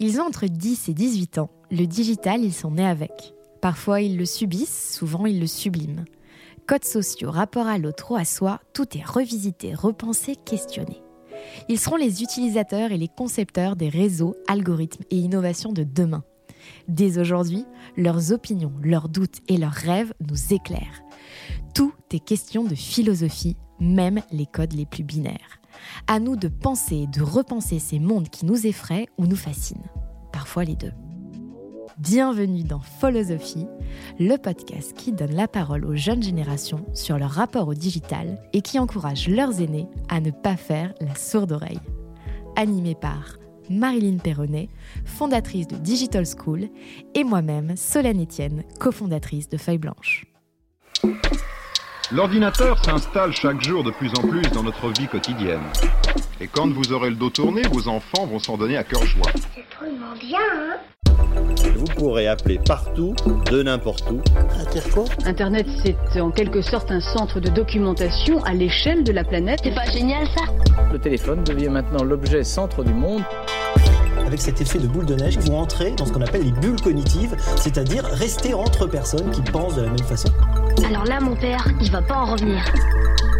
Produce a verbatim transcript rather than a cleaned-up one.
Ils ont entre dix et dix-huit ans. Le digital, ils sont nés avec. Parfois, ils le subissent, souvent, ils le subliment. Codes sociaux, rapport à l'autre ou à soi, tout est revisité, repensé, questionné. Ils seront les utilisateurs et les concepteurs des réseaux, algorithmes et innovations de demain. Dès aujourd'hui, leurs opinions, leurs doutes et leurs rêves nous éclairent. Tout est question de philosophie, même les codes les plus binaires. À nous de penser et de repenser ces mondes qui nous effraient ou nous fascinent. Parfois les deux. Bienvenue dans Philosophie, le podcast qui donne la parole aux jeunes générations sur leur rapport au digital et qui encourage leurs aînés à ne pas faire la sourde oreille. Animé par Marilyn Perronnet, fondatrice de Digital School, et moi-même, Solène Etienne, cofondatrice de Feuille Blanche. L'ordinateur s'installe chaque jour de plus en plus dans notre vie quotidienne. Et quand vous aurez le dos tourné, vos enfants vont s'en donner à cœur joie. C'est drôlement bien, hein ? Vous pourrez appeler partout, de n'importe où. Internet, c'est en quelque sorte un centre de documentation à l'échelle de la planète. C'est pas génial, ça ? Le téléphone devient maintenant l'objet centre du monde. Avec cet effet de boule de neige, vous entrez dans ce qu'on appelle les bulles cognitives, c'est-à-dire rester entre personnes qui pensent de la même façon. Alors là, mon père, il va pas en revenir.